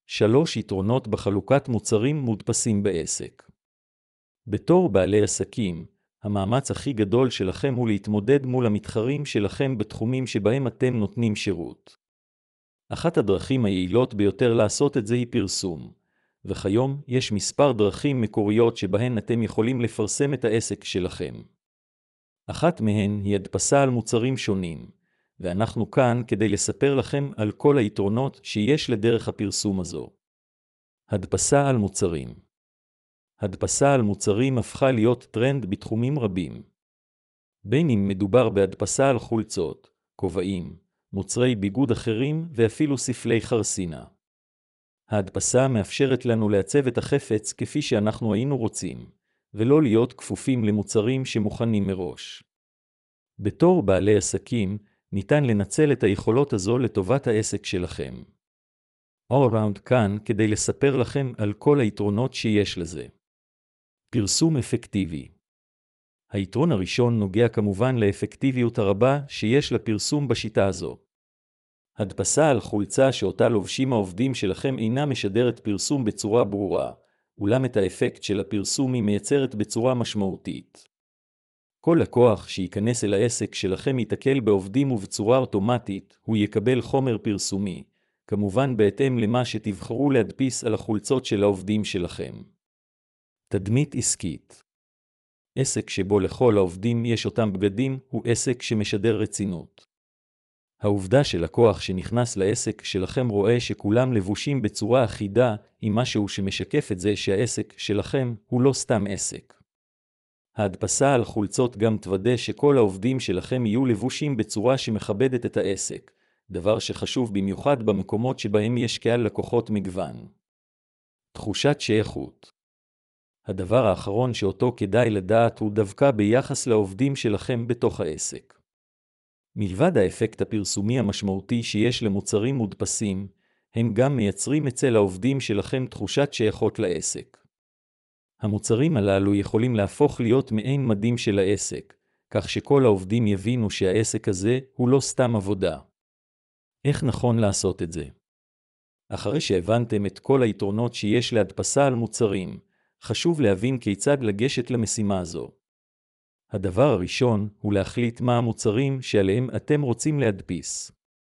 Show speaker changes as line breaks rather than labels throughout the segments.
3 יתרונות בחלוקת מוצרים מודפסים בעסק. בתור בעלי עסקים, המאמץ הכי גדול שלכם הוא להתמודד מול המתחרים שלכם בתחומים שבהם אתם נותנים שירות. אחת הדרכים היעילות ביותר לעשות את זה היא פרסום, וכיום יש מספר דרכים מקוריות שבהן אתם יכולים לפרסם את העסק שלכם. אחת מהן היא הדפסה על מוצרים שונים, ואנחנו כאן כדי לספר לכם על כל היתרונות שיש לדרך הפרסום הזו. הדפסה על מוצרים. הדפסה על מוצרים הפכה להיות טרנד בתחומים רבים. בין אם מדובר בהדפסה על חולצות, כובעים, מוצרי ביגוד אחרים ואפילו ספלי חרסינה. ההדפסה מאפשרת לנו לעצב את החפץ כפי שאנחנו היינו רוצים, ולא להיות כפופים למוצרים שמוכנים מראש. בתור בעלי עסקים, ניתן לנצל את היכולות הזו לטובת העסק שלכם. Allround כאן כדי לספר לכם על כל היתרונות שיש לזה. פרסום אפקטיבי. היתרון הראשון נוגע כמובן לאפקטיביות הרבה שיש לפרסום בשיטה הזו. הדפסה על חולצה שאותה לובשים העובדים שלכם אינה משדרת פרסום בצורה ברורה, אולם את האפקט של הפרסום היא מייצרת בצורה משמעותית. כל לקוח שייכנס אל העסק שלכם יתקל בעובדים ובצורה אוטומטית, הוא יקבל חומר פרסומי, כמובן בהתאם למה שתבחרו להדפיס על החולצות של העובדים שלכם. תדמית עסקית. עסק שבו לכל העובדים יש אותם בגדים הוא עסק שמשדר רצינות. העובדה שלקוח שנכנס לעסק שלכם רואה שכולם לבושים בצורה אחידה היא משהו שמשקף את זה שהעסק שלכם הוא לא סתם עסק. ההדפסה על חולצות גם תוודא שכל העובדים שלכם יהיו לבושים בצורה שמכבדת את העסק, דבר שחשוב במיוחד במקומות שבהם יש קהל לקוחות מגוון. תחושת שייכות. הדבר האחרון שאותו כדאי לדעת הוא דווקא ביחס לעובדים שלכם בתוך העסק. מלבד האפקט הפרסומי המשמעותי שיש למוצרים מודפסים, הם גם מייצרים אצל העובדים שלכם תחושת שייכות לעסק. המוצרים הללו יכולים להפוך להיות מעין מדים של העסק, כך שכל העובדים יבינו שהעסק הזה הוא לא סתם עבודה. איך נכון לעשות את זה? אחרי שהבנתם את כל היתרונות שיש להדפסה על מוצרים, חשוב להבין כיצד לגשת למשימה הזו. הדבר הראשון הוא להחליט מה המוצרים שעליהם אתם רוצים להדפיס.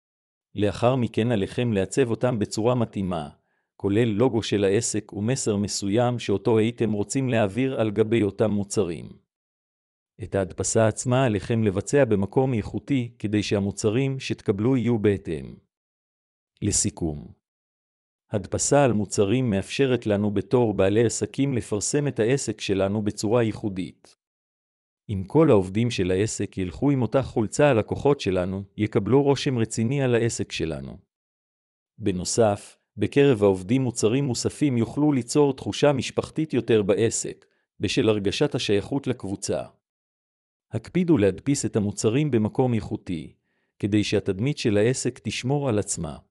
לאחר מכן עליכם לעצב אותם בצורה מתאימה, כולל לוגו של העסק ומסר מסוים שאותו הייתם רוצים להעביר על גבי אותם מוצרים. את ההדפסה עצמה עליכם לבצע במקום איכותי כדי שהמוצרים שתקבלו יהיו בהתאם. לסיכום, הדפסה על מוצרים מאפשרת לנו בתור בעלי עסקים לפרסם את העסק שלנו בצורה ייחודית. אם כל העובדים של העסק ילכו עם אותה חולצה, הלקוחות שלנו יקבלו רושם רציני על העסק שלנו. בנוסף, בקרב העובדים מוצרים מוספים יוכלו ליצור תחושה משפחתית יותר בעסק, בשל הרגשת השייכות לקבוצה. הקפידו להדפיס את המוצרים במקום איכותי, כדי שהתדמית של העסק תשמור על עצמה.